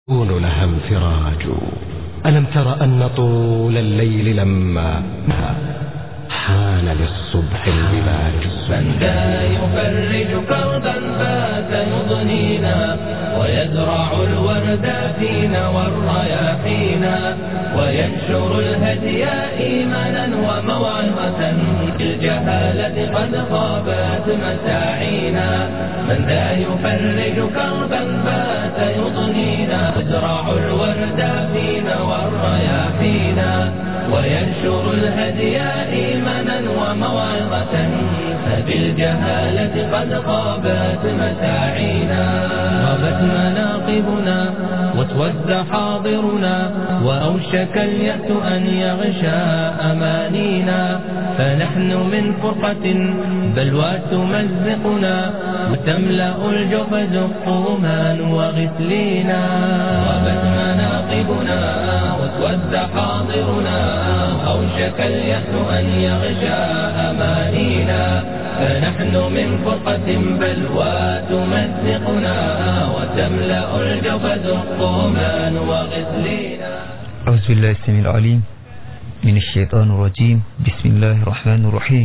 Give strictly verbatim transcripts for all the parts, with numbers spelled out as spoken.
يكون لها انفراج. ألم تر أن طول الليل لما حان للصبح البلاج. من ذا يفرج كربا فات يضنينا ويزرع الورد فينا والرياحينا وينشر الهدي إيمانا وموعظة. الجهالة قد خابت مساعينا. من ذا يفرج كربا فات يضنينا يزرع الورد فينا والرياحينا وينشر الهدي إيمانا وموعظة. فبالجهالة قد خابت مساعينا. غابت مناقبنا واسود حاضرنا وأوشك اليأس أن يغشى أمانينا. فنحن من فرقة بلوى تمزقنا وتملأ الجحد قوما وغسلينا. غابت مناقبنا واسود حاضرنا أوشك اليأس أن يغشى أمانينا. فنحن من فرقة بلوى تمزقنا وتملأ الجحد قوما وغسلينا. أعوذ بالله السميع العليم من الشيطان الرجيم. بسم الله الرحمن الرحيم.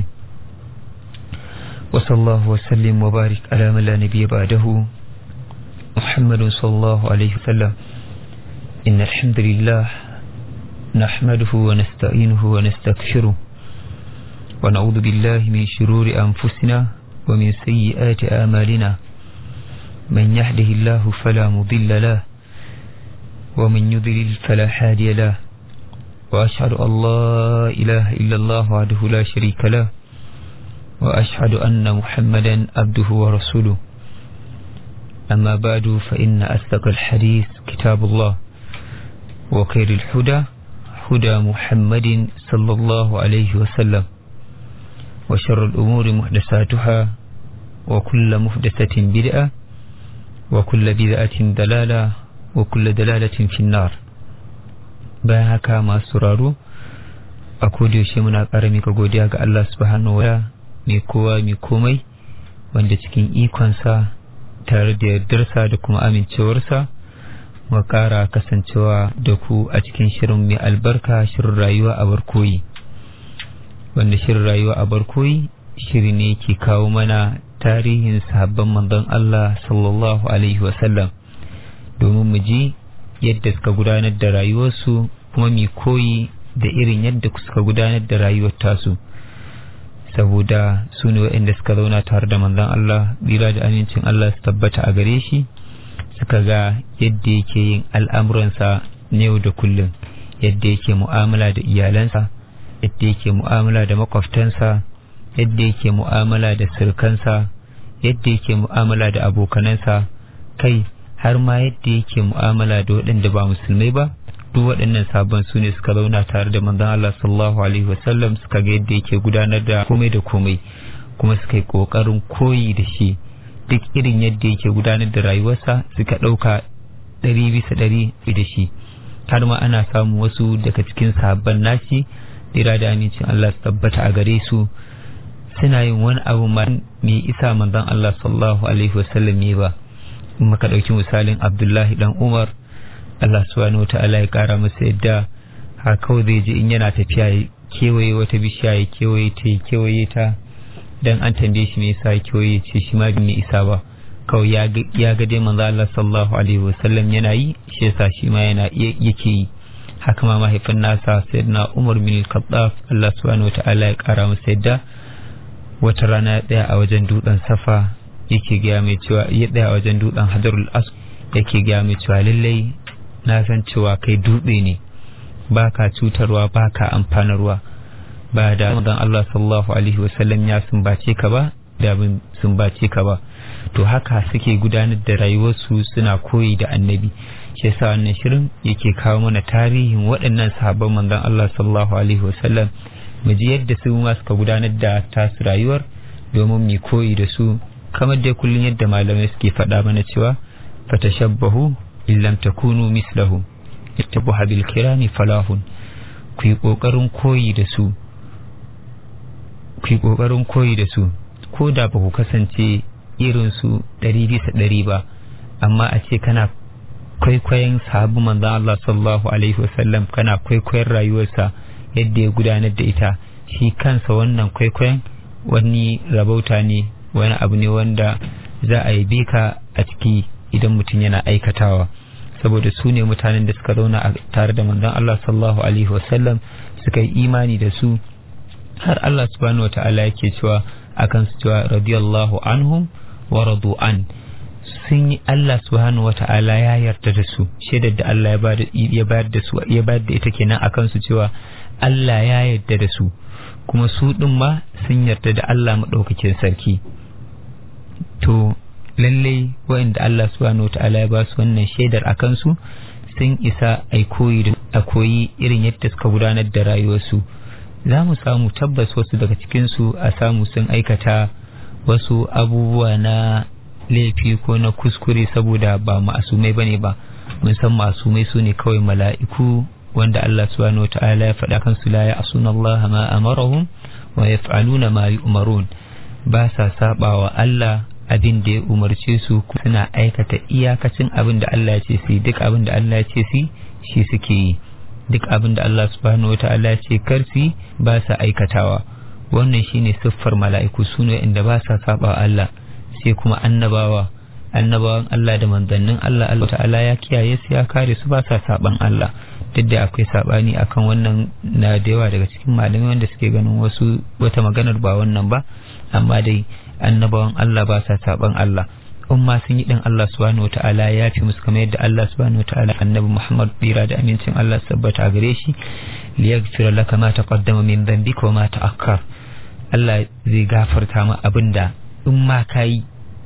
وصلى الله وسلم وبارك على من لا نبي بعده محمد صلى الله عليه وسلم. إن الحمد لله نحمده ونستعينه ونستغفره ونعوذ بالله من شرور أنفسنا ومن سيئات أعمالنا. من يهده الله فلا مضل له ومن يضلل فلا هادي له. وأشهد أن لا إله إلا الله وحده لا شريك له وأشهد أن محمدا عبده ورسوله. أما بعد فإن أصدق الحديث كتاب الله وخير الهدى هدى محمد صلى الله عليه وسلم وشر الأمور محدثاتها وكل محدثة بدعة وكل بدعة ضلالة وكل دلالة في النار. bayan haka masu sauraro a kodayaushe muna ƙara mika godiya ga Allah subhanahu wa ta'ala mai kowa mai komai wanda cikin ikonsa tare da yardarsa da kuma amincewarsa mu ƙara kasancewa da ku a cikin shirin mai albarka, shirin rayuwa a barkoyi. Wanda shirin rayuwa a barkoyi shiri ne ke kawo mana tarihin sahabban manzon Allah sallallahu alaihi wasallam domin mu ji yadda suka gudanar da rayuwarsu kuma mu koyi da irin yadda suka gudanar da rayuwar tasu, saboda su ne waɗanda suka zauna tare da manzon Allah bira da amincin Allah su tabbata a gare shi, suka ga yadda yake yin al'amuransa na yau da kullum, yadda yake mu'amala da iyalansa, yadda yake mu'amala da makwabtansa, yadda yake mu'amala da sirkansa, yadda yake mu'amala da abokanansa, kai har ma yadda yake mu'amala da waɗanda ba musulmai ba. Duk waɗannan sabon su ne suka zauna tare da manzon Allah sallallahu alaihi wasallam, suka ga yadda yake gudanar da komai da komai kuma suka yi ƙoƙarin koyi da shi. Duk irin yadda yake gudanar da rayuwarsa suka ɗauka ɗari bisa ɗari da shi. Har ma ana samun wasu daga cikin sahabban nashi dira da amincin Allah su tabbata a gare su suna yin wani abu ma mai isa manzon Allah sallallahu alaihi wasallam ne ba. In muka ɗauki misalin Abdullahi dan Umar, Allah subhanahu wa ta'ala ya ƙara masa yadda har kawai zai ji in yana tafiya ya kewaye wata bishiya ya kewaye ta ya kewaye ta, dan an tambaye shi me yasa ya kewaye ce shi ma bai isa ba, kawai ya ga dai manzo Allah sallallahu alaihi wasallam yana yi shi yasa shi ma yana yake yi. Haka ma mahaifin nasa sayyidina Umar bin Khattab, Allah subhanahu wa ta'ala ya ƙara masa yadda wata rana ya tsaya a wajen dutsen Safa yake gaya mai cewa ya tsaya a wajen dutsen Hajarul Aswad yake gaya mai cewa lallai na san cewa kai dutse ne, ba ka cutarwa ba ka amfanarwa, ba da manzon Allah sallallahu alaihi wasallam ya sumbace ka ba da bin sumbace ka ba. To haka suke gudanar da rayuwarsu suna koyi da annabi. Shi yasa wannan shirin yake kawo mana tarihin waɗannan sahabban manzon Allah sallallahu alaihi wasallam, mu ji yadda su ma suka gudanar da tasu rayuwar domin mu koyi da su, kamar dai kullun yadda malamai suke faɗa mana cewa fatashabbahu in lam takunu mislahu ittabaha bil kirami falahun. Ku yi kokarin koyi da su, ku yi kokarin koyi da su ko da ba ku kasance irin su ɗari bisa ɗari ba, amma a ce kana kwaikwayon sahabu manzon Allah sallallahu alaihi wasallam kana kwaikwayon rayuwarsa yadda ya gudanar da ita, shi kansa wannan kwaikwayon wani rabauta ne, wani abu ne wanda za a yabe ka a ciki idan mutum yana aikatawa, saboda su ne mutanen da suka zauna a tare da manzon Allah sallallahu alaihi wasallam suka yi imani da su, har Allah subhanahu wataala yake cewa akan su cewa radiyallahu anhum wa radu an, sun yi Allah subhanahu wataala ya yarda da su, shaidar da Allah ya bayar ya bayar da su ya bayar da ita kenan akan su cewa Allah ya yarda da su, kuma su din ma sun yarda da Allah madaukakin sarki. To lalle wa'anda Allah subhanahu wataala ya ba su wannan shaidar akan su sun isa ai koyi a koyi irin yadda suka gudanar da rayuwarsu. Za mu samu tabbas wasu daga cikin su a samu sun aikata wasu abubuwa na laifi ko na kuskure saboda ba ma'asumai bane ba, mun san ma'asumai su ne kawai mala'iku wanda Allah subhanahu wataala ya faɗa kansu la ya'suna Allah ma amarahum wa yaf'aluna ma yu'marun, ba sa sabawa Allah abin da ya umarce su, suna aikata iyakacin abin da Allah ya ce su, duk abin da Allah ya ce su shi suke yi, duk abin da Allah subhanahu wataala ya ce kar su ba sa aikatawa. Wannan shine siffar mala'iku, sune inda ba sa sabawa Allah. Sai kuma annabawa annabawan Allah da manzannin Allah, Allah ta'ala ya kiyaye su ya kare su, ba sa saban Allah, duk da akwai sabani akan wannan na da yawa daga cikin malamai wanda suke ganin wasu wata maganar ba wannan ba, amma dai annabawan Allah ba sa saban Allah. Umma sun yi din Allah subhanahu wataala ya fi musu, kamar yadda Allah subhanahu wataala annabi Muhammad bira da amincin Allah sabbata gare shi, liyaghfira laka ma taqaddama min dhanbika wa ma ta'akhkhar, Allah zai gafarta ma abinda in ma kai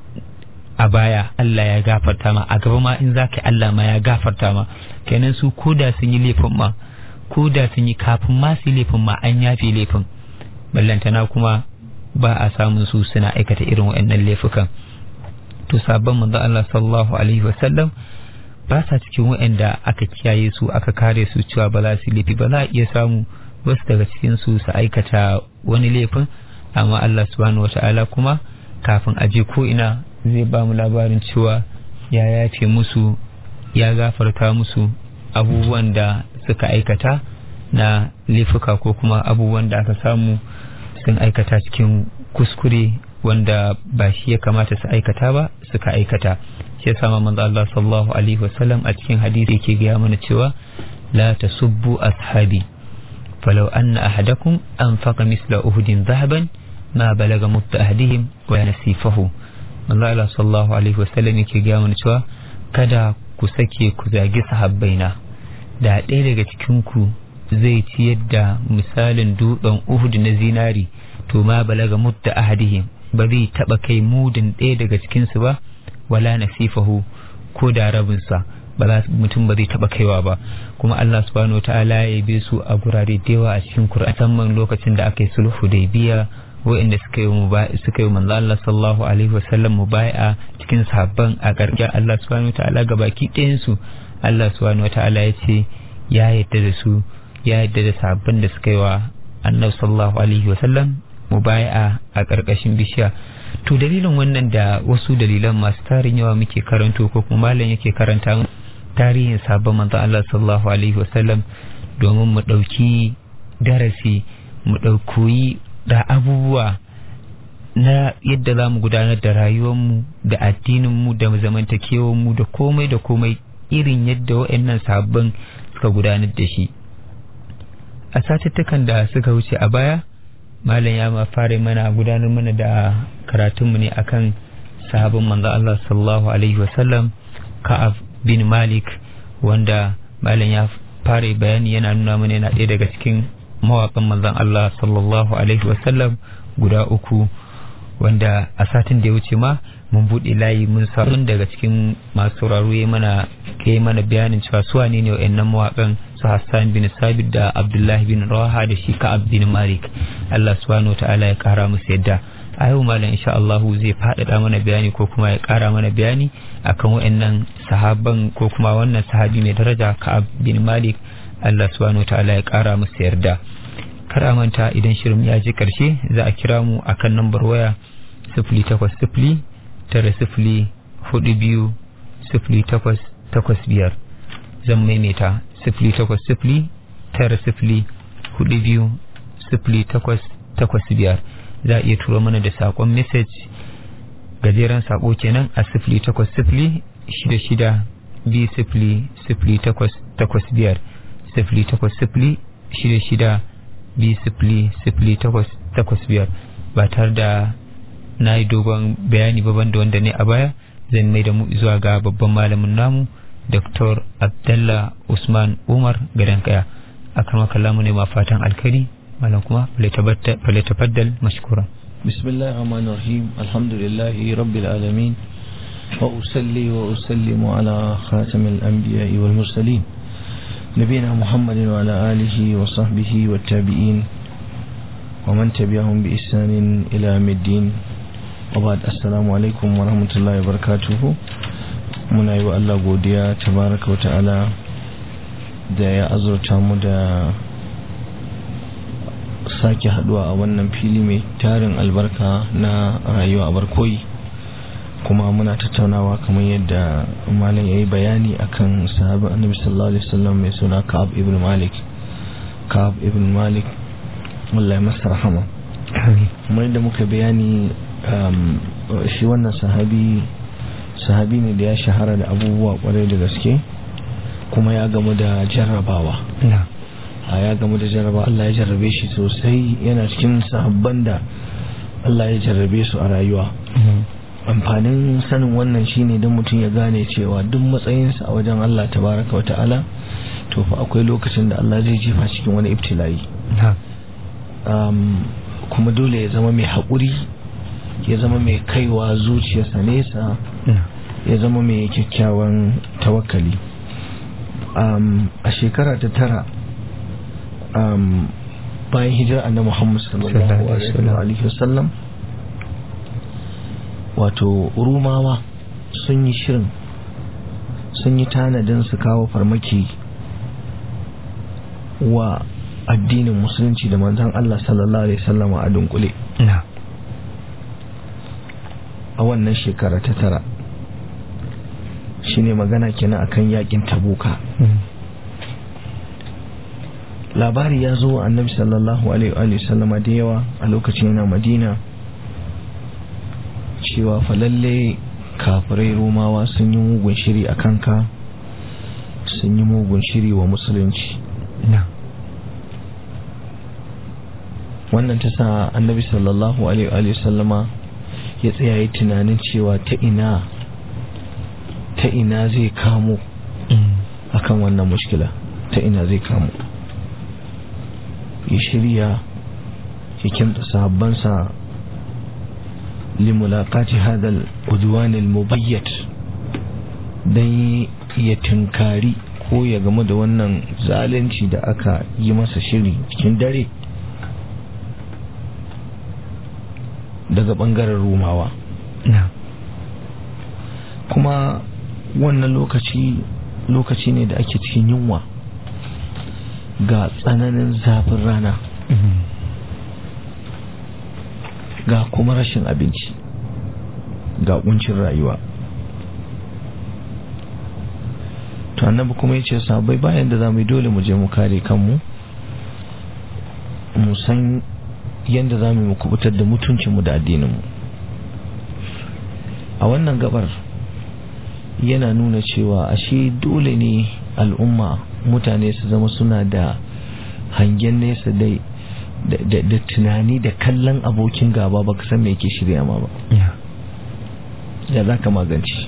a baya Allah ya gafarta ma, a gaba ma in zaka Allah ma ya gafarta ma. Kenan su koda sun yi laifin ma, koda sun yi kafin ma su laifin ma an yafe laifin, ballantana kuma ba a samun su suna aikata irin waɗannan laifukan. To sabon manzo Allah sallallahu alaihi wasallam ba sa cikin waɗanda aka kiyaye su aka kare su cewa ba za su laifi ba. Za a iya samu wasu daga cikin su su aikata wani laifin, amma Allah subhanahu wataala kuma kafin a je ko ina zai ba mu labarin cewa ya yafe musu, ya gafarta musu abubuwan da suka aikata na laifuka ko kuma abubuwan da aka samu sun aikata cikin kuskure wanda ba shi ya kamata su aikata ba suka aikata. Shi yasa manzo Allah sallallahu alaihi wasallam a cikin hadisi yake ga mana cewa la tasubbu ashabi falau anna ahadakum anfaqa misla uhudin dhahaban ma balaga mutta ahdihim wa nasifahu. manzo Allah sallallahu alaihi wasallam yake ga mana cewa kada ku sake ku zagi sahabbaina, da ɗaya daga cikin ku zai ci yadda misalin dutsen Uhud na zinari, to ma balaga mutta ahadihim, ba zai taba kai mudin ɗaya daga cikin su ba, wala nasifahu, ko da rabin sa ba za mutum ba zai taba kaiwa ba. Kuma Allah subhanahu wataala ya yabe su a gurare da yawa a cikin Qur'ani, musamman lokacin da aka yi sulhu Hudaybiya, wa'inda suka yi mubai suka yi manzo Allah sallallahu alaihi wasallam mubai'a cikin sahabban a ƙarshen Allah subhanahu wataala gabaki ɗayan su, Allah subhanahu wataala ya ce ya yarda da su, ya yarda da sahabban da suka yi wa Annabi sallallahu alaihi wasallam mubai'a a ƙarƙashin bishiya. To dalilin wannan da wasu dalilan masu tarin yawa muke karanto ko kuma malam yake karanta tarihin sahabban manzo Allah sallallahu alaihi wasallam domin mu ɗauki darasi, mu ɗauki da abubuwa na yadda za mu gudanar da rayuwarmu da addininmu da zamantakewarmu da komai da komai irin yadda waɗannan sahabban suka gudanar da shi. A satuttukan da suka wuce a baya malam ya ma fara mana gudanar mana da karatunmu ne akan sahabban manzo Allah sallallahu alaihi wasallam, Ka'ab bin Malik, wanda malam ya fara bayani yana nuna mana yana ɗaya daga cikin mawaƙan manzon Allah sallallahu alaihi wasallam guda uku, wanda a satin da ya wuce ma mun buɗe layi mun samu daga cikin masu sauraro ya mana kai mana bayanin cewa su wane ne wa'annan mawaƙan, su Hassan bin Sabit da Abdullahi bin Rawaha da shi Ka'ab bin Malik. Allah subhanahu wataala ya kara musu yadda. A yau malam insha Allah zai faɗaɗa mana bayani ko kuma ya kara mana bayani akan wa'annan sahaban ko kuma wannan sahabi mai daraja Ka'ab bin Malik. Allah subhanahu wataala ya kara musu yarda. Kar a manta idan shirin ya ji karshe za a kira mu akan lambar waya sifili takwas sifili tara sifili hudu biyu sifili takwas takwas biyar. Zan maimaita sifili takwas sifili tara sifili hudu biyu sifili takwas takwas biyar. Za a iya turo mana da saƙon message gajeren saƙo kenan a sifili takwas sifili shida shida biyu sifili sifili takwas takwas biyar, sifili takwas sifili shida shida biyu sifili sifili takwas takwas biyar. Ba tare da na yi dogon bayani baban da wanda ne a baya, zan mai da mu zuwa ga babban malamin namu Doktor Abdullah Usman Umar Gadan Kaya. Akan makallamu ne ma fatan alkhairi, malam kuma falitafaddal mashkura. Bismillahir Rahmanir Rahim. Alhamdulillahi Rabbil Alamin. Wa usalli wa usallimu ala khatamil anbiya'i wal mursalin. Nabiyina Muhammadin wa ala alihi wa sahbihi wat tabi'in wa man tabi'ahum bi ihsanin ila yawmiddin. Wa ba'd, assalamu alaikum wa rahmatullahi wa barakatuh. Muna yi wa Allah godiya tabaraka wa ta'ala da ya azurta mu da sake haduwa a wannan fili mai tarin albarka na rayuwa a barkoyi, kuma muna tattaunawa kamar yadda malam yayi bayani akan sahabin annabi sallallahu alaihi wasallam mai suna Ka'ab ibn Malik. Ka'ab ibn Malik, wallahi masa rahama. Kamar yadda muka bayani, shi wannan sahabi sahabi ne da ya shahara da abubuwa kwarai da gaske, kuma ya gamu da jarrabawa. a ya gamu da jarraba. Allah ya jarrabe shi sosai, yana cikin sahabban da Allah ya jarrabe su a rayuwa. Amfanin sanin wannan shine don mutum ya gane cewa duk matsayinsa a wajen Allah tabaraka wa ta'ala, to fa akwai lokacin da Allah zai jefa cikin wani ibtila'i. Kuma dole ya zama mai haƙuri, ya zama mai kaiwa zuciyarsa nesa, ya zama mai kyakkyawan tawakkali. A shekara ta tara bayan hijirar annabi Muhammad sallallahu alaihi wasallam, wato Rumawa sun yi shirin, sun yi tanadin su kawo farmaki wa addinin musulunci da manzon Allah sallallahu alaihi wasallam a dunkule. A wannan shekara ta tara shine magana kenan akan yakin Tabuka. Labari ya zo annabi sallallahu alaihi wasallama da yawa a lokacin yana Madina cewa falalle kafirai Romawa sun yi mugun shiri a kanka, sun yi mugun shiri wa musulunci. Wannan ta sa annabi sallallahu alaihi wasallama ya tsaya yi tunanin cewa ta ina ta ina zai kamo akan wannan mushkila, ta ina zai kamo. Ya shirya ya kimta sahabbansa limulaqati hadal udwan almubayyat, dan ya tinkari ko ya game da wannan zalunci da aka yi masa shiri cikin dare daga bangaren Rumawa. Kuma wannan lokaci lokaci ne da ake cikin yunwa, ga tsananin zafin rana, ga kuma rashin abinci, ga kuncin rayuwa. To annabi kuma yace sahabbai, bayan da zamu yi dole mu je mu kare kanmu, mu san yanda zamu mu kubutar da mutuncin mu da addinin mu. A wannan gabar yana nuna cewa ashe dole ne al'umma, mutane su zama suna da hangen nesa dai da tunani da kallon abokin gaba, baka san me yake shirya ma ba. Ya za ka magance.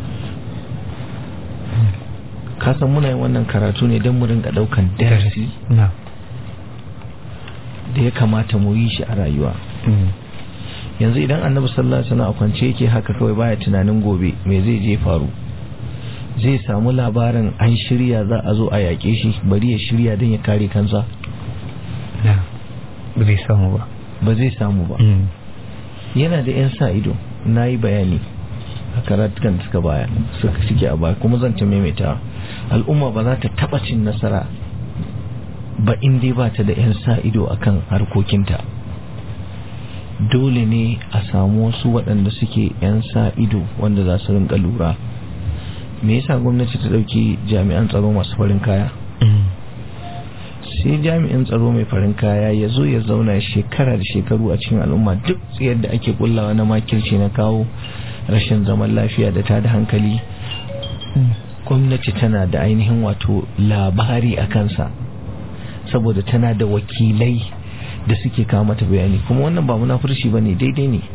Ka san muna yin wannan karatu ne don mu rinka daukan darasi da ya kamata mu yi shi a rayuwa. Yanzu idan annabi sallallahu alaihi wasallam a kwance yake haka kawai baya tunanin gobe me zai je faru, zai samu labarin an shirya za a zo a yaƙe shi, bari ya shirya don ya kare kansa? Ba zai samu ba. Ba zai samu ba. Yana da 'yan sa ido, na yi bayani a karatukan da suka baya suka shige a baya, kuma zan ta maimaita. Al'umma ba za ta taɓa cin nasara ba in dai ba ta da 'yan sa ido akan harkokinta. Dole ne a samu wasu waɗanda suke 'yan sa ido wanda za su rinka lura. me yasa gwamnati ta dauki jami'an tsaro masu farin kaya? Sai jami'in tsaro mai farin kaya ya zo ya zauna shekara da shekaru a cikin al'umma, duk yadda ake kullawa na makirci na kawo rashin zaman lafiya da tada hankali, gwamnati tana da ainihin wato labari a kansa, saboda tana da wakilai da suke kawo mata bayani. Kuma wannan ba munafurci bane, daidai ne.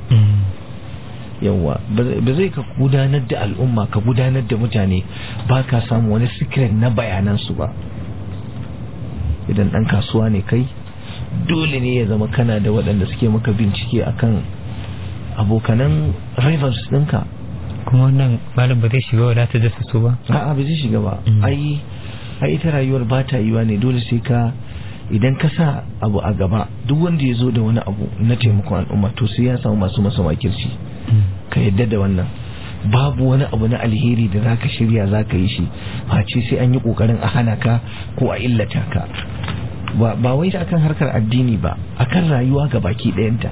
Yawwa ba zai ka gudanar da al'umma, ka gudanar da mutane ba ka samu wani secret na bayanansu ba. Idan ɗan kasuwa ne kai, dole ne ya zama kana da waɗanda suke maka bincike akan abokanan rivals ɗinka. Kuma wannan malam ba zai shiga wadatar da su ba? A'a ba zai shiga ba. ai ai ita rayuwar ba ta yiwa ne, dole sai ka, idan ka sa abu a gaba, duk wanda ya zo da wani abu na taimakon al'umma to sai ya samu masu masa makirci. Ka yadda da wannan. Babu wani abu na alheri da zaka shirya zaka yi shi face sai an yi kokarin a hana ka ko a illata ka. Ba wai akan harkar addini ba, akan rayuwa ga baki ɗayanta.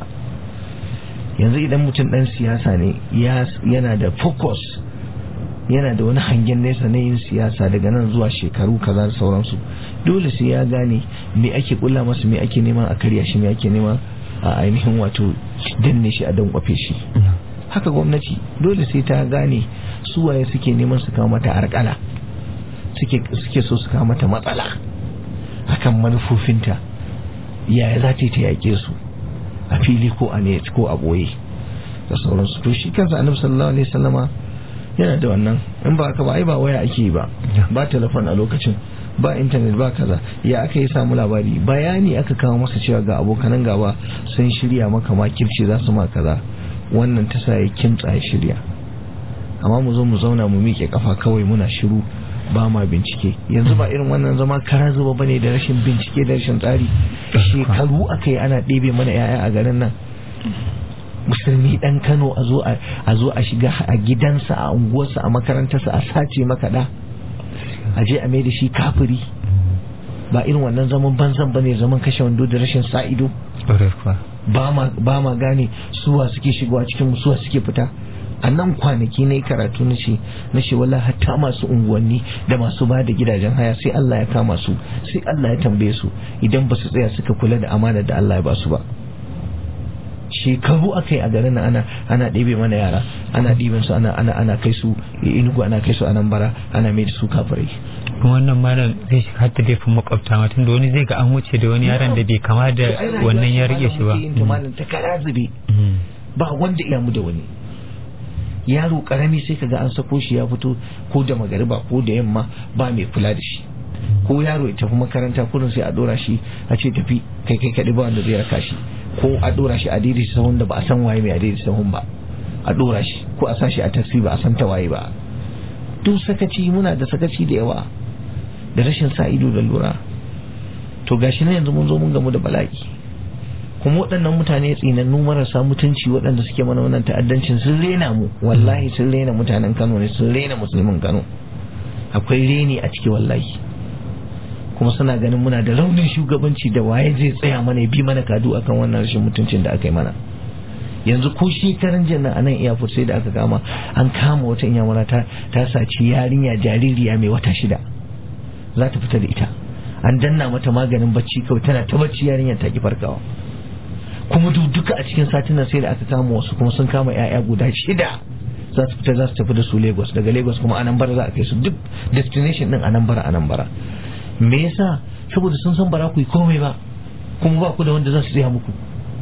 Yanzu idan mutum ɗan siyasa ne, yana da focus, yana da wani hangen nesa na yin siyasa daga nan zuwa shekaru kaza da sauransu, dole sai ya gane me ake kulla masa, me ake nema a karya shi, me ake nema a ainihin wato danne shi, a dankwafe shi. Haka gwamnati dole sai ta gane su waye suke neman su kawo mata arkala, suke suke so su kawo mata matsala akan manufofinta, yaya za ta yi ta yaƙe su a fili ko a ne ko a ɓoye da sauransu. To shi kansa annabi sallallahu alaihi wasallama yana da wannan. In ba haka ba ai ba waya ake ba, ba telefon a lokacin, ba intanet, ba kaza. Ya aka yi samu labari, bayani aka kawo masa cewa ga abokanan gaba sun shirya maka makirci, za su ma kaza. Wannan ta sa ya kimtsa ya shirya. Amma mu zo mu zauna mu miƙe kafa kawai muna shiru, ba ma bincike. Yanzu ba irin wannan zama kara zuba bane da rashin bincike da rashin tsari. Shekaru aka yi ana ɗebe mana yaya a garin nan. Musulmi ɗan Kano a zo a zo a shiga a gidansa, a unguwarsa, a makarantarsa, a sace maka ɗa, a je a mai da shi kafiri. Ba irin wannan zaman banzan bane, zaman kashe wando da rashin sa ido. ba ma gane suwa suke shigowa cikin suwa suke fita. A nan kwanaki na yi karatu na ce na ce wala hatta masu unguwanni da masu ba da gidajen haya sai Allah ya kama su, sai Allah ya tambaye su idan ba su tsaya suka kula da amana da Allah ya ba su ba. Shekaru aka yi a garin ana ana ɗebe mana yara, ana ɗiban su ana ana ana kai su Enugu, ana kai su a nan bara, ana mai da su kafirai. Kuma wannan malam zai shiga hatta laifin makwabta ma, tunda wani zai ga an wuce da wani yaron da bai kama da wannan ya rike shi ba. Ta kara zube, ba wanda ya mu da wani yaro karami sai kaga an sako shi ya fito ko da magariba ko da yamma, ba mai kula da shi. Ko yaro ya tafi makaranta kullum sai a dora shi a ce tafi kai kai kadai, ba wanda zai raka shi. Ko a dora shi a daidai sahun da ba a san waye mai a daidai sahun ba, a dora shi ko a sa shi a taksi ba a san ta waye ba. Duk sakaci, muna da sakaci da yawa da rashin sa ido da lura. To gashi na yanzu mun zo mun gamu da bala'i, kuma waɗannan mutane tsinannu marasa mutunci waɗanda suke mana wannan ta'addancin sun rena mu, wallahi sun rena mutanen Kano ne, sun rena musulmin Kano. Akwai reni a ciki wallahi. Kuma suna ganin muna da raunin shugabanci, da waye zai tsaya mana ya bi mana kadu akan wannan rashin mutuncin da aka yi mana. Yanzu ko shekaran jannan a nan iyafur sai da aka kama, an kama wata inyamura ta ta saci yarinya jaririya mai wata shida, za ta fita da ita, an danna mata maganin bacci kawai tana ta bacci, yarinyar ta ki farkawa. Kuma duka a cikin satin nan sai da aka kama wasu, kuma sun kama yaya guda shida, za su fita za su tafi da su Lagos, daga Lagos kuma Anambra za a kai su, duk destination din Anambra Anambra. Me yasa? Saboda sun san bara ku yi komai ba, kuma ba ku da wanda za su tsaya muku.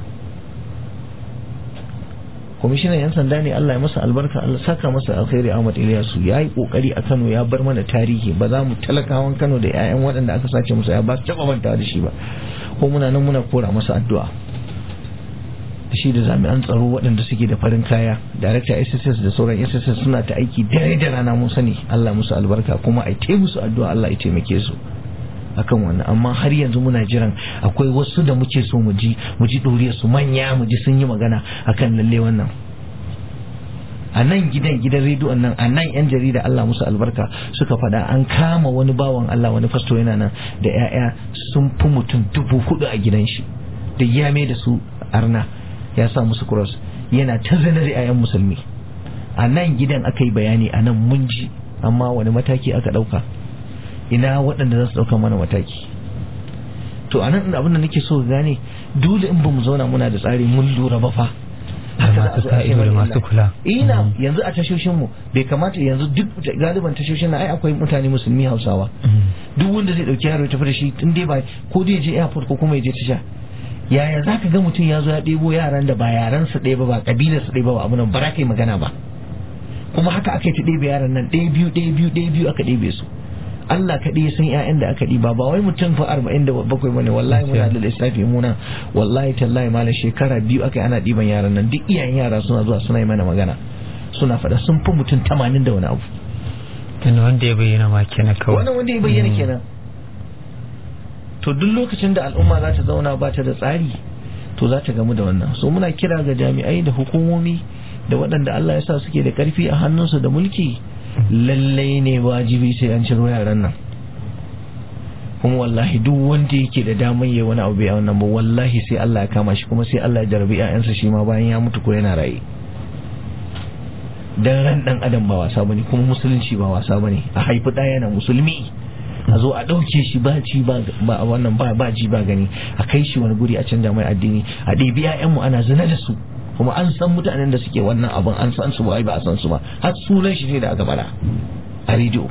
Kwamishinan yan sanda ne, Allah ya masa albarka, Allah saka masa alkhairi, Ahmad Ilyasu ya yi kokari a Kano, ya bar mana tarihi. Ba za mu talakawan Kano da 'ya'yan waɗanda aka sace musu ya ba su taɓa mantawa da shi ba. Ko muna nan muna kora masa addu'a, da shi da jami'an tsaro waɗanda suke da farin kaya, Darakta S S S da sauran S S S suna ta aiki dare da rana, mun sani. Allah musu albarka, kuma ai ta musu addu'a Allah ya taimake su akan wannan. Amma har yanzu muna jiran, akwai wasu da muke so mu ji mu ji doriyar su, manya mu ji sun yi magana akan lalle wannan. A nan gidan gidan rediyon nan, a nan yan jarida Allah musu albarka suka faɗa an kama wani bawan Allah, wani fasto yana nan da 'ya'ya sun fi mutum dubu hudu a gidan shi, da ya mai da su arna, ya sa musu cross, yana ta zana da 'ya'yan musulmi. A nan gidan aka yi bayani, a nan mun ji amma wani mataki aka ɗauka? Ina waɗanda za su ɗauka mana mataki? To a nan abin da nake so gane, dole in ba mu zauna muna da tsari mun lura ba fa, da masu sa ido da masu kula. Ina yanzu a tashoshin mu bai kamata, yanzu duk galiban tashoshin na ai akwai mutane musulmi Hausawa, duk wanda zai dauki yaro ya tafi da shi in dai ba ko dai je airport ko kuma ya je tasha, yaya zaka ga mutum ya zo ya ɗebo yaran da ba yaran su ɗaya ba ba kabilar su ɗaya ba abu nan ba za ka yi magana ba. Kuma haka aka ta ɗebe yaran nan ɗaya biyu ɗaya biyu ɗaya biyu aka ɗebe su. Allah kaɗai ya san ƴaƴan da aka ɗiba, ba wai mutum fa arba'in da bakwai bane, wallahi muna da lissafi muna, wallahi tallahi malam shekara biyu aka yi ana ɗiban yaran nan, duk iyayen yara suna zuwa suna yi mana magana, suna faɗa sun fi mutum tamanin da wani abu. Tana wanda ya bayyana ma kenan kawai. Wannan wanda ya bayyana kenan. To duk lokacin da al'umma za ta zauna ba ta da tsari, to za ta gamu da wannan. So muna kira ga jami'ai da hukumomi da waɗanda Allah ya sa suke da ƙarfi a hannunsu da mulki, lallai ne wajibi sai an ciro yaran nan. Kuma wallahi duk wanda yake da damar yayi wani abu bai wannan ba, wallahi sai Allah ya kama shi, kuma sai Allah ya jarabi ƴaƴansa shi ma bayan ya mutu ko yana raye. Dan ran dan adam ba wasa bane, kuma musulunci ba wasa bane. A haifi ɗaya yana musulmi, a zo a ɗauke shi ba ci ba wannan ba ba ji ba gani, a kai shi wani guri a canja mai addini, a ɗebi ƴaƴanmu ana zina da su, kuma an san mutanen da suke wannan abin, an san su ba ba a san su ba, har sunan shi ne da aka bada a rediyo.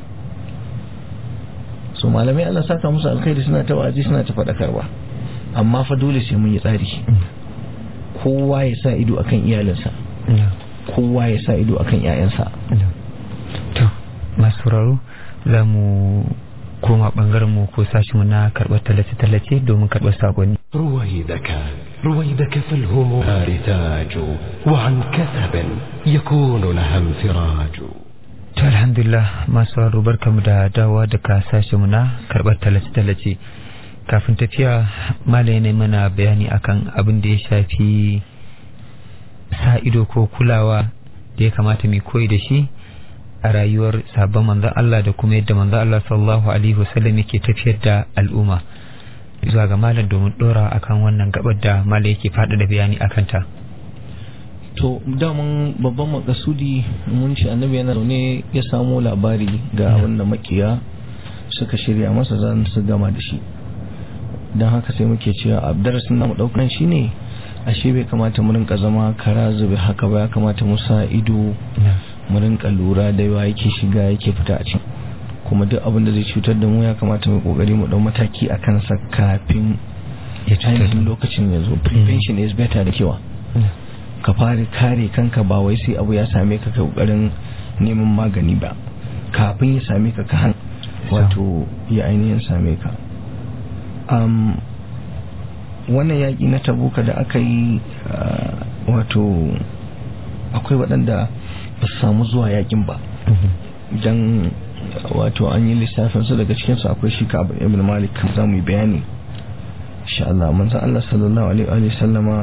So malamai Allah saka musu alkhairi, suna ta wazi suna ta faɗakarwa, amma fa dole sai mun yi tsari. Kowa ya sa ido akan iyalinsa, kowa ya sa ido akan ƴaƴansa. To masu sauraro za mu koma bangaren mu ko sashi mu na karɓar tallace-tallace domin karɓar sakonni. رويدك رويدك فالهموم رتاج وعن كثب يكون لها انفراج. To alhamdulillah masu sauraro barkamu da dawowa daga sashi mu na karɓar tallace-tallace. Kafin tafiya malai ne mana bayani akan abin da ya shafi sa ido ko kulawa da ya kamata mu koyi da shi a rayuwar sabon manzon Allah da kuma yadda manzon Allah sallallahu alaihi wasallam yake tafiyar da al'umma. Zuwa ga malam domin dora akan wannan gabar da malam yake fada da bayani akan ta. To daman babban makasudi mun ci annabi yana zaune ya samu labari ga wannan makiya suka shirya masa zan su gama da shi, don haka sai muke cewa a darasin namu daukan shi ne ashe bai kamata mu rinka zama kara zube haka ba, ya kamata mu sa ido mu rinka lura da yawa yake shiga yake fita a cikin, kuma duk abin da zai cutar da mu ya kamata mu kokari mu dau mataki a kansa kafin ya cutar da lokacin ya zo. Prevention is better da kewa. Ka fara kare kanka, ba wai sai abu ya same ka ka kokarin neman magani ba, kafin ya same ka ka han wato ya ainihin same ka. um, wannan yaƙi na Tabuka da aka yi wato akwai waɗanda ba su samu zuwa yaƙin ba, don wato an yi lissafinsu daga cikinsu akwai shi Ka'ab ibn Malik, za mu yi bayani insha Allah. manzon Allah sallallahu alaihi wa sallama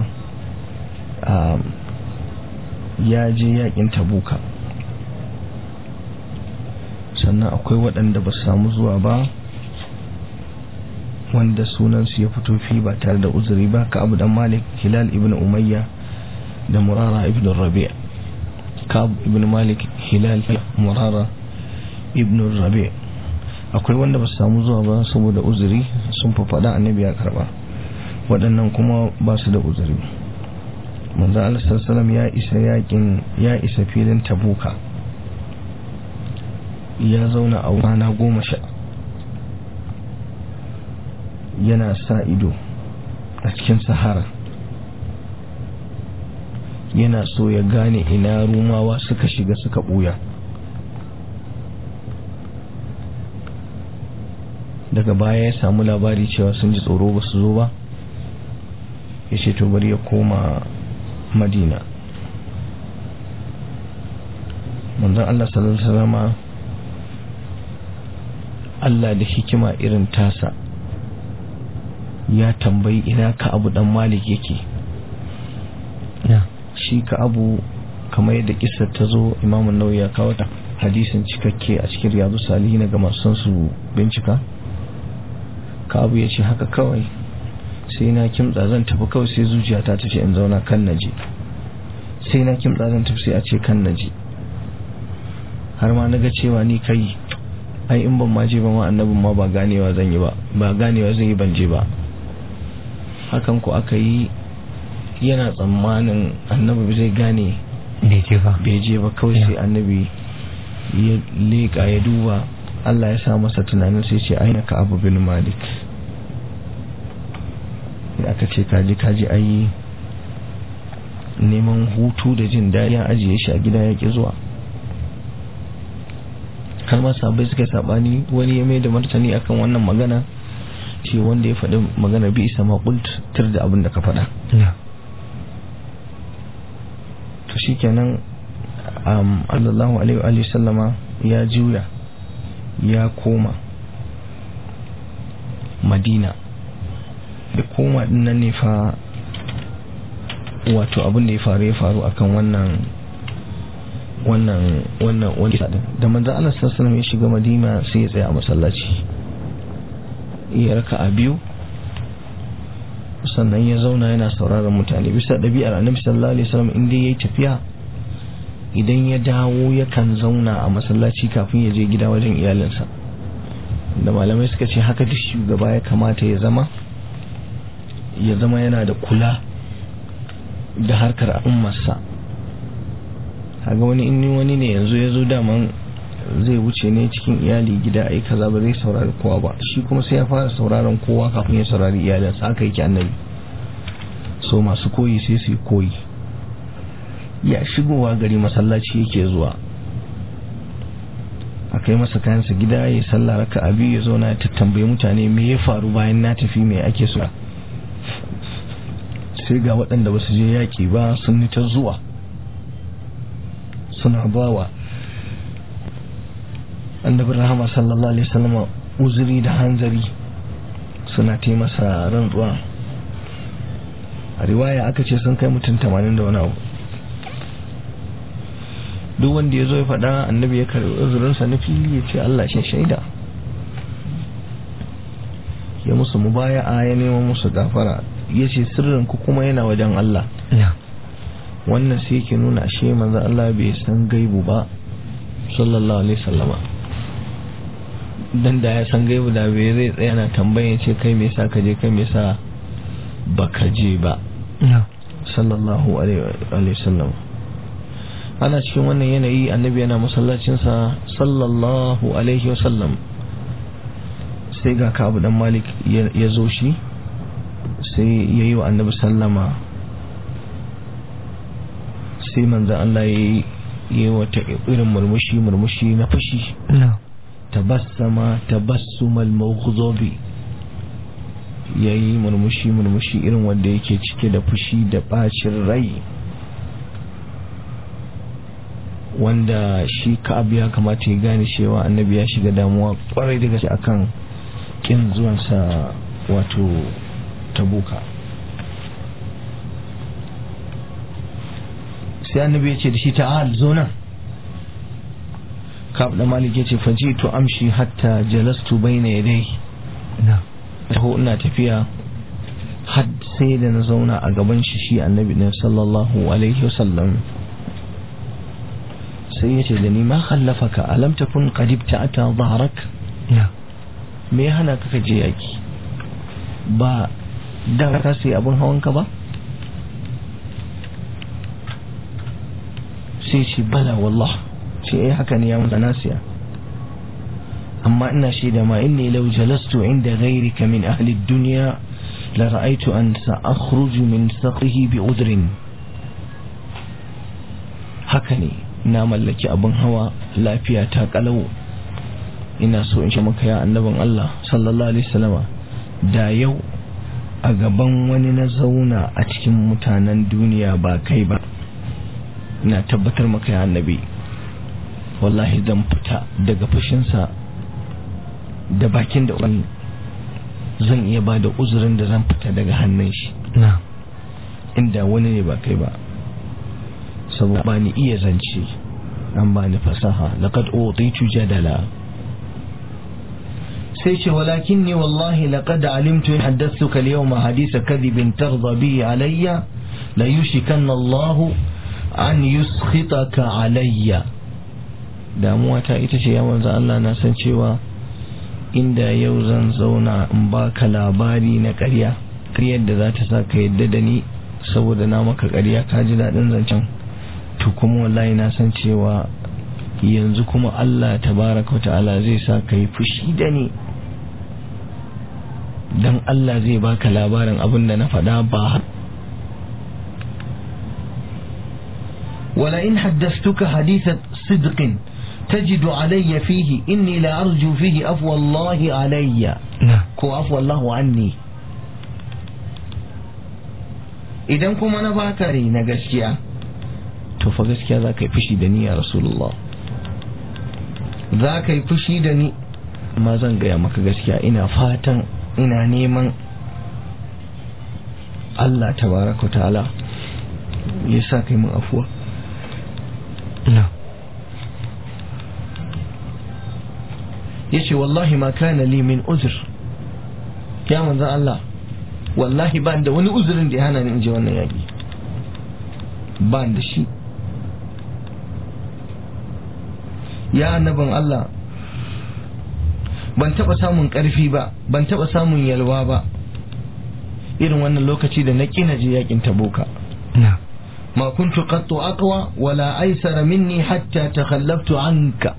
ya je yaƙin Tabuka, sannan akwai waɗanda ba su samu zuwa ba wanda sunansu ya fito fi ba tare da uzuri ba, Ka'ab dan Malik, Hilal ibn Umayya da Murara ibn Rabi'. Ka'ab ibn Malik, Hilal, Murara ibn Rabi'. Akwai wanda ba su samu zuwa ba saboda uzuri, sun faɗa annabi ya karba, waɗannan kuma ba su da uzuri. manzo Allah sallallahu alaihi wasallam ya isa yakin ya isa filin Tabuka, ya zauna a rana goma sha yana sa ido a cikin Sahara, yana so ya gane ina Rumawa suka shiga suka buya. Daga baya ya samu labari cewa sun ji tsoro ba su zo ba, ya ce to bari ya koma Madina. manzon Allah sallallahu alaihi wasallam Allah da hikima irin tasa ya tambayi ina Ka'ab dan Malik yake. Shi Ka'ab kamar yadda kissar ta zo, Imam an-Nawawi ya kawo ta hadisin cikakke a cikin Riyadus Salihin ga masu son su bincika. Ka'ab ya ce haka kawai sai na kimtsa zan tafi, kawai sai zuciyata ta ce in zauna kan naje, sai na kimtsa zan tafi sai a ce kan naje. har ma naga cewa ni kai ai in ban ma je ba ma annabin ma ba ganewa zan yi ba ba ganewa zan yi ban je ba. Hakan ko aka yi, yana tsammanin annabi zai gane bai je ba bai je ba kawai sai annabi ya leka ya duba, Allah ya sa masa tunanin sai ce aina ka Abu bin Malik. da aka ce kaji kaji ayi neman hutu da jin daɗi ya ajiye shi a gida ya ki zuwa. har ma sabai suka sabani, wani ya mai da martani akan wannan magana, ce wanda ya faɗi magana bi isa maƙult tir da abin da ka faɗa. to shikenan um, sallallahu alaihi wa sallama ya juya ya koma Madina. da koma dinnan ne fa wato abin da ya faru ya faru akan wannan wannan wannan wani sadin da manzo Allah sallallahu alaihi wasallam ya shiga Madina sai ya tsaya a masallaci ya raka a biyu, sannan ya zauna yana sauraron mutane. Bisa ɗabi'ar Annabi sallallahu alaihi wasallam inda yayi tafiya, idan ya dawo yakan zauna a masallaci kafin ya je gida wajen iyalinsa. da malamai suka ce haka duk shugaba ya kamata ya zama ya zama yana da kula da harkar al'ummarsa. kaga wani in wani ne yanzu ya zo daman zai wuce ne cikin iyali gida ai kaza ba zai saurari kowa ba, shi kuma sai ya fara sauraron kowa kafin ya saurari iyalinsa. haka yake annabi. so masu koyi sai su koyi. ya shigowa gari masallaci yake zuwa, akai masa kayansa gida ya sallah raka abi ya zo na tambaye mutane me ya faru bayan na tafi me ake so. sai ga waɗanda basu je yaki ba sun ta zuwa suna bawa annabi rahama sallallahu alaihi wasallam uzuri da hanzari, suna ta masa rantsuwa. a riwaya aka ce sun kai mutum tamanin da wani abu. duk wanda ya zo ya faɗa annabi ya karɓi uzurinsa na fili ya ce Allah shi shaida, ya musu mubaya'a, ya nema musu gafara, ya ce sirrin ku kuma yana wajen Allah. wannan sai yake nuna ashe manzo Allah bai san gaibu ba sallallahu alaihi wasallama. dan da ya san gaibu da bai zai tsaya na tambaye ce kai me yasa ka je kai me yasa baka je ba. sallallahu alaihi wasallam. ana cikin wannan yanayi annabi yana masallacinsa sallallahu alaihi wasallam, sai ga Ka'ab dan Malik ya zo shi sai yayi wa annabi sallama. sai manzo Allah yayi yayi wata irin murmushi murmushi na fushi. tabassama tabassumal maghdubi, yayi murmushi murmushi irin wanda yake cike da fushi da bacin rai, wanda shi Ka'ab ya kamata ya gane cewa annabi ya shiga damuwa kwarai da gaske akan kin zuwansa wato Tabuka. sai annabi ya ce da shi ta'al zo nan. Ka'ab da Malik ya ce fajitu amshi hatta jalastu bayna yadayhi. taho ina tafiya har sai da na zauna a gaban shi shi annabi ne sallallahu alaihi wasallam. sai yace da ni ma khallafaka alam takun qad ibta'ata dhahrak. me ya hana ka je yaki ba dan ka sai abun hawan ka ba? sai shi bala wallah, sai eh haka ne ya mun nasiya, amma ina shaida ma inni law jalastu inda ghayrika min ahli ad-dunya la ra'aytu an sa'khruju min saqihi bi udrin. haka ne na mallaki abin hawa lafiya ta kalau, ina so in shi maka ya annabin Allah sallallahu alaihi wasallama, da yau a gaban wani na zauna a cikin mutanen duniya ba kai ba, ina tabbatar maka ya annabi wallahi zan fita daga fushinsa da bakin da wani zan iya ba da uzurin da zan fita daga hannun shi inda wani ne ba kai ba, saboda ba ni iya zance an ba ni fasaha laqad utitu jadala. sai ce walakin ni wallahi laqad alimtu in haddathuka al-yawma haditha kadhibin tarda bihi alayya la yushikanna Allah an yuskhitaka alayya. damuwa ta ita ce ya manzo Allah na san cewa inda yau zan zauna in baka labari na ƙarya ƙaryar da za ta sa ka yadda da ni saboda na maka ƙarya ka ji daɗin zancen, to kuma wallahi na san cewa yanzu kuma Allah tabaraka wa ta'ala zai sa ka yi fushi da ni dan Allah zai baka labarin abin da na faɗa ba. wala in haddathtuka hadithat sidqin تجد علي فيه إني لا أرجو فيه أفو الله علي كو أفو الله عني. idan kuma na baka rai na gaskiya to fa gaskiya za ka yi fushi da ni ya Rasulullah, za ka yi fushi da ni, amma zan gaya maka gaskiya ina fatan ina neman Allah tabaraka ta'ala ya sa kai min afuwa. yace wallahi ma kana li min uzr, ya manzo Allah wallahi ba da wani uzurin da ya hana ni in je wannan yaki, ba da shi. ya annabin Allah ban taba samun karfi ba, ban taba samun yalwa ba irin wannan lokaci da na kina je yakin Tabuka. ma kuntu qattu aqwa wala aysara minni hatta takhallaftu anka.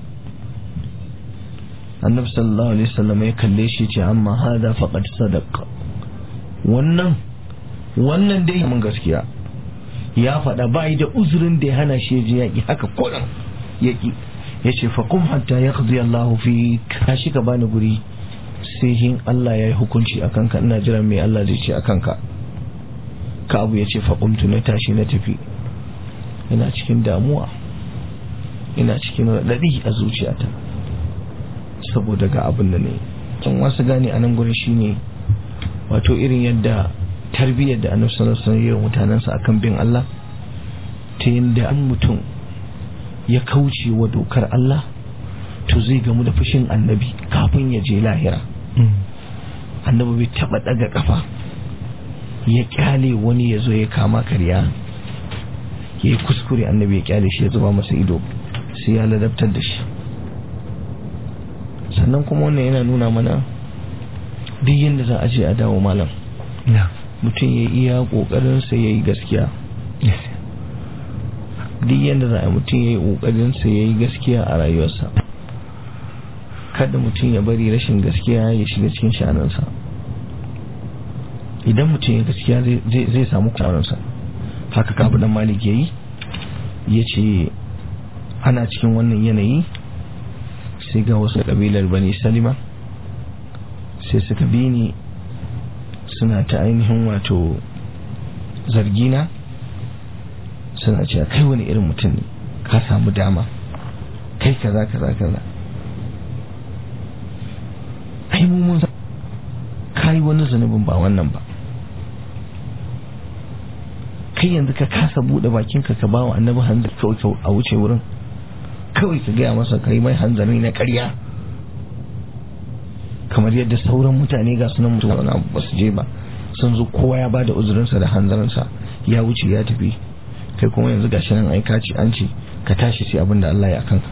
annabi sallallahu alaihi wasallam ya kalle shi ce amma hada faqad sadaqa, wannan wannan dai mun gaskiya ya faɗa bai da uzurin da ya hana shi je yaki haka kullum yaki. yace fa qum hatta yaqdi Allahu fi ka shi ka bani guri sai hin Allah yayi hukunci akan ka, ina jiran me Allah zai ce akan ka. ka abu yace fa qumtu na tashi na tafi, ina cikin damuwa, ina cikin radadi a zuciyata saboda ga abin da ne. can wasu gane a nan gurin shine wato irin yadda tarbiyyar da Annabi sallallahu alaihi wasallam ya yi mutanansa akan bin Allah, ta yadda an mutum ya kauce wa dokar Allah to zai gamu da fushin Annabi kafin ya je lahira. Annabi bai taba daga kafa ya kyale wani ya zo ya kama karya ya yi kuskure, Annabi ya kyale shi ya zuba masa ido sai ya ladabtar da shi. sannan kuma wannan yana nuna mana duk yadda za a je a dawo malam, mutum ya iya kokarinsa ya yi gaskiya. duk yadda za a mutum ya yi kokarinsa ya yi gaskiya a rayuwarsa, kada mutum ya bari rashin gaskiya ya shiga cikin sha'aninsa. idan mutum ya gaskiya zai samu kwaransa. haka Ka'ab dan Malik yayi, ya ce ana cikin wannan yanayi sai ga wasu kabilar Bani Salima sai suka bi ni suna ta ainihin wato zargina, suna cewa kai wani irin mutum ne, ka samu dama, kai kaza kaza kaza. ai mu mun kai wani zanubin ba wannan ba, kai yanzu ka kasa bude bakinka ka bawa Annabi hanzari kawai a wuce wurin, kawai ka gaya masa kai mai hanzari na ƙarya, kamar yadda sauran mutane ga sunan mutum wani abu ba su je ba, sun zo kowa ya bada uzurinsa da hanzarinsa ya wuce ya tafi, kai kuma yanzu gashi nan ai kaci an ce ka tashi sai abin da Allah ya kanka.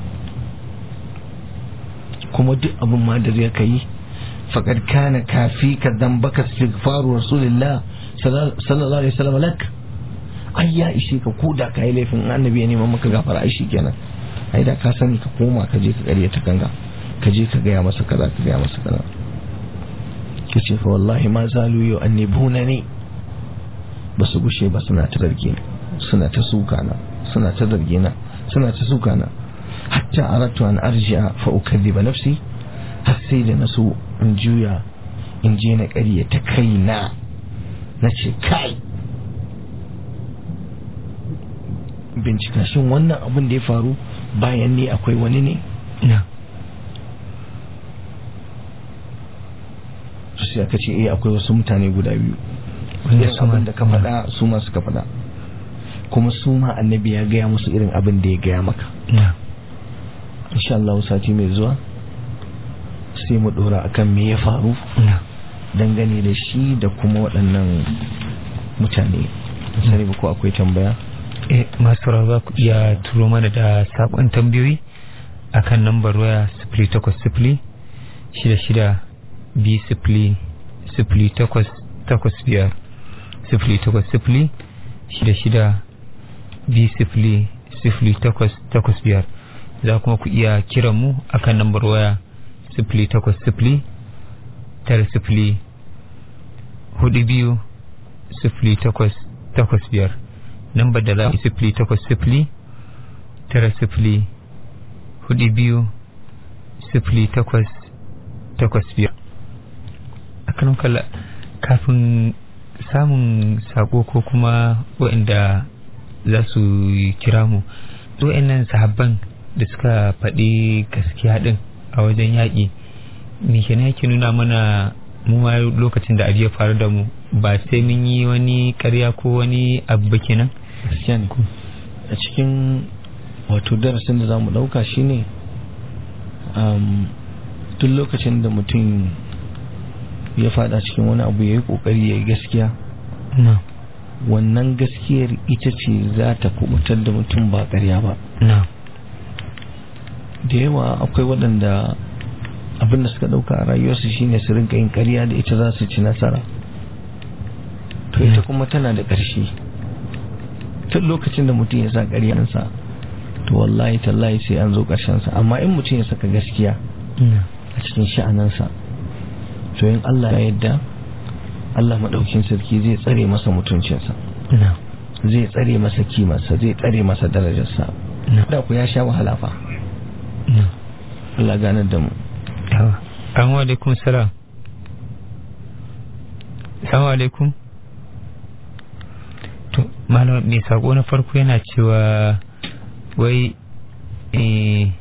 kuma duk abin ma da zai kai faqad kana kafika dhanbaka istighfaru rasulillah sallallahu alaihi wasallam lak, ai ya ishe ka koda kai laifin Annabi ya neman maka gafara ai kenan. ai da ka sani ka koma ka je ka ƙarya ta kanga, ka je ka gaya masa kaza ka gaya masa kaza. kace fa wallahi ma zalu yu annibuna ne, ba su gushe ba suna ta zarge ni, suna ta suka na, suna ta zarge na, suna ta suka na, hatta aratu an arji'a fa ukadhiba nafsi, har sai da naso in juya in je na ƙarya ta kaina, nace kai bincika shin wannan abin da ya faru bayan ne akwai wani ne. na sai aka ce eh akwai wasu mutane guda biyu, irin abin da ka faɗa su ma suka faɗa, kuma su ma Annabi ya gaya musu irin abin da ya gaya maka. insha Allah sati mai zuwa sai mu dora akan me ya faru dangane da shi da kuma waɗannan mutane. sai ba ko akwai tambaya? eh masu rawa ku iya turo mana da sakon tambayoyi akan nambar waya sifili takwas sifili shida shida biyu sifili sifili takwas takwas biyar sifili takwas sifili shida shida biyu sifili sifili takwas takwas biyar. Za kuma ku iya kiran mu akan nambar waya sifili takwas sifili tara sifili hudu biyu sifili takwas takwas biyar. Nambar da za sifili takwas sifili tara sifili hudu biyu sifili takwas takwas biyar. Akan kalla kafin samun sako ko kuma waɗanda za su kira mu, waɗannan sahabban da suka faɗi gaskiya ɗin a wajen yaƙi, me kenan yake nuna mana mu ma lokacin da abu ya faru da mu ba sai mun yi wani ƙarya ko wani abu ba kenan? Gaskiya ne. A cikin wato darasin da za mu ɗauka shine duk lokacin da mutum ya fada cikin wani abu ya yi ƙoƙari ya yi gaskiya, wannan gaskiyar ita ce za ta kubutar da mutum ba ƙarya ba. Da yawa akwai waɗanda abin da suka ɗauka a rayuwarsu shine su rinka yin ƙarya da ita za su ci nasara, to ita kuma tana da ƙarshe. tun lokacin da mutum ya sa ƙaryansa to wallahi tallahi sai an zo ƙarshensa. Amma in mutum ya saka gaskiya a cikin sha'anansa, to in Allah ya yadda, Allah maɗaukin sarki zai tsare masa mutuncinsa, zai tsare masa kimarsa, zai tsare masa darajarsa. Da ku ya sha wahala fa. Allah ganar da mu. Assalamu alaikum. Salam. Assalamu alaikum. To malam mai sako na farko yana cewa wai eh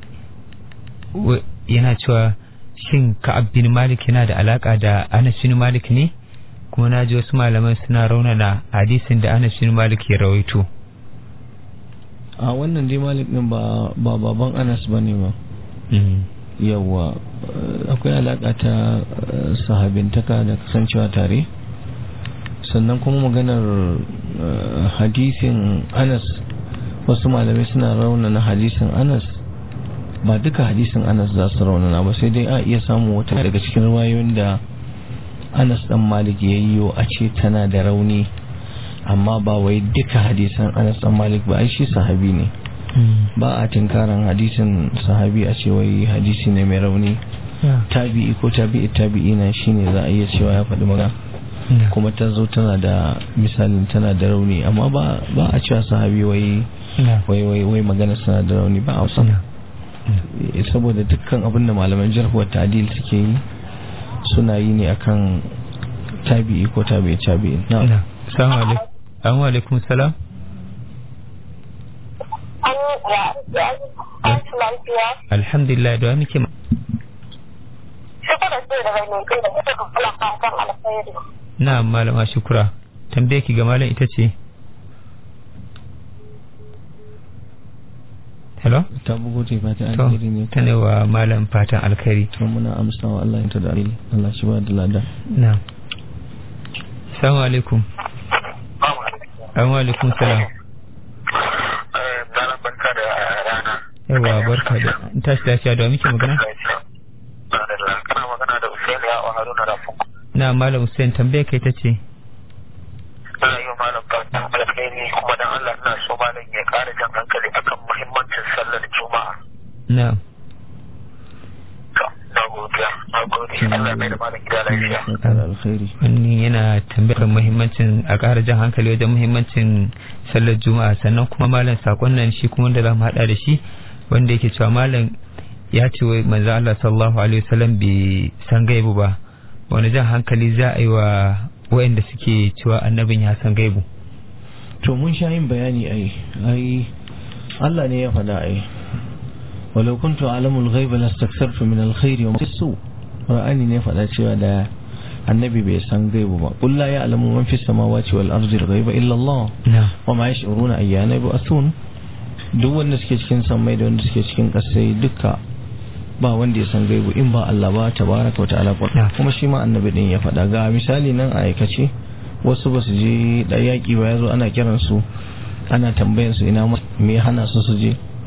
yana cewa shin Ka'ab bin Malik yana da alaka da Anas bin Malik ne? Kuma na ji wasu malaman suna raunana hadisin da Anas bin Malik ya rawaito. A wannan dai Malik din ba ba baban Anas bane ba. Yawa akwai alaka ta sahabintaka da kasancewa tare. Sannan kuma maganar hadisin Anas, wasu malamai suna raunana hadisin Anas. Ba duka hadisin Anas za su raunana ba, sai dai a iya samu wata daga cikin riwayoyin da Anas dan Malik ya yi a ce tana da rauni, amma ba wai duka hadisan Anas dan Malik ba, ai shi sahabi ne. Ba a tinkaran hadisin sahabi a ce wai hadisi ne mai rauni. Tabi'i ko tabi'i tabi'i na shine za a iya cewa ya faɗi magana, kuma ta zo tana da misalin tana da rauni, amma ba ba a cewa sahabi wai wai wai wai magana tana da rauni, ba a wasan. Saboda dukkan abin da malaman jarh wa ta'dil suke yi suna yi ne akan tabi'i ko tabi'i tabi'i. Na'am. Assalamu alaikum. Assalamu alaikum. Salam. Alhamdulillah, da muke na'am malama shukura. Tambaye ki ga malam ita ce. Hello? Ta bugo ce fatan alkhairi ne. Ta ne wa malam fatan alkhairi. To muna amsa wa Allah ta da alheri. Allah shi ba da lada. Na'am. Assalamu alaikum. Assalamu alaikum salam. Eh barka da rana. Yawa barka da. In tashi lafiya da muke magana? Kana magana da Hussein ya wa Haruna Rafin. Na malam Hussein, tambaye kai ta ce. Ina yi malam fatan alkhairi, kuma dan Allah ina so malam ya ƙara jan hankali akan muhimmancin sallar Juma'a. Na'am. Na godiya, na gode. Allah mai da malam gida lafiya. Alkhairi. Wani yana tambayar muhimmancin a ƙara jan hankali wajen muhimmancin sallar Juma'a, sannan kuma malam sakon nan shi kuma wanda za mu haɗa da shi, wanda yake cewa malam ya ce wai manzo Allah sallallahu alaihi wasallam bai san gaibu ba. Wani jan hankali za a yi wa wayanda suke cewa annabin ya san gaibu? To mun sha yin bayani ai ai Allah ne ya faɗa ai walau kuntu alamul ghaiba lastakthartu min alkhairi wa masu Qur'ani ne faɗa cewa da annabi bai san gaibu ba. Qul la ya'lamu man fis samawati wal ardi al-ghaiba illa Allah wa ma yash'uruna ayyana yub'athun. Duk wanda suke cikin sammai da wanda suke cikin ƙasai duka ba wanda ya san gaibu in ba Allah ba tabaraka wa ta'ala. Kuma shi ma annabi din ya faɗa. Ga misali nan a aikace, wasu ba su je da yaƙi ba, yazo ana kiran su ana tambayan su ina me hana su su je.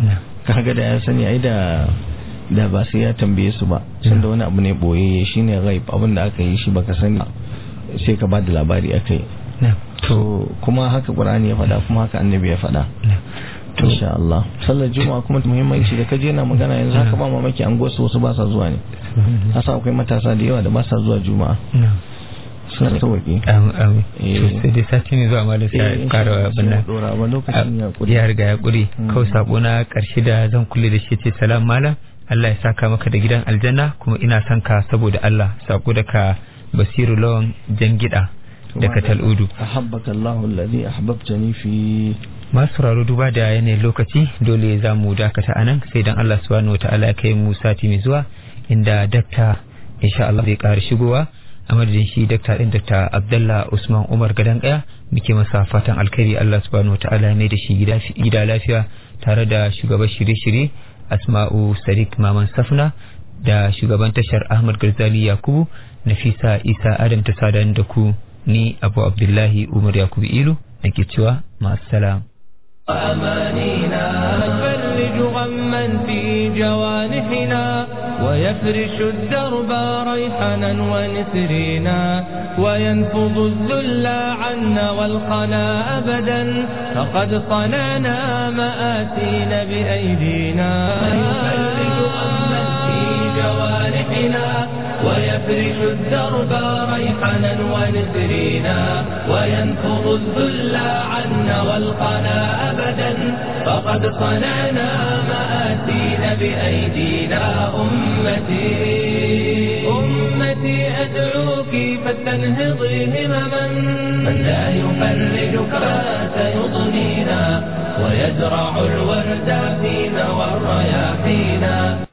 kaga da ya sani ai da da ba sai ya tambaye su ba sun da wani abu ne boye shine ghaib abin da aka yi shi baka sani sai ka ba da labari akai to kuma haka Qur'ani ya faɗa kuma haka annabi ya faɗa insha Allah sallar juma'a kuma muhimmanci da kaje na magana yanzu haka ba mamaki an gosu wasu ba sa zuwa ne asa akwai matasa da yawa da ba sa zuwa juma'a suna da sauki amin sai dai sati ne zuwa malam sai kara banna ya riga ya kure kawai sabo na karshe da zan kulle da shi ce salam malam Allah ya saka maka da gidan aljanna kuma ina son ka saboda Allah sako da ka Basiru Lawan Jangida daga Tal'udu ahabbaka Allahu alladhi ahbabtani fi masu raro duba da yanayin lokaci dole za mu dakata anan sai dan Allah subhanahu wataala ya kai mu sati mai zuwa inda dakta insha Allah zai ƙara shigowa a madadin shi dakta din dakta Abdullah Usman Umar Gadan Kaya muke masa fatan alkhairi Allah subhanahu wataala mai da shi gida lafiya tare da shugaban shirye-shirye Asma'u Sadiq Maman Safna da shugaban tashar Ahmad Garzali Yakubu Nafisa Isa Adam ta sadan da ku ni Abu Abdullahi Umar Yakubu Ilu nake cewa ma'assalam أمانينا نفرج غما في جوانحنا ويفرش الدرب ريحنا ونسرينا وينفض الذل عنا والخنا أبدا فقد صنعنا مآسينا بأيدينا نفرج غما في جوانحنا ويفرش الدرب ريحنا ونسرينا وينفض الذل عنا والقنا أبدا فقد صنعنا مآسينا بأيدينا أمتي أمتي أدعوك فاستنهضي همما من لا يفرج كرات يضنينا ويزرع الورد فينا والرياحينا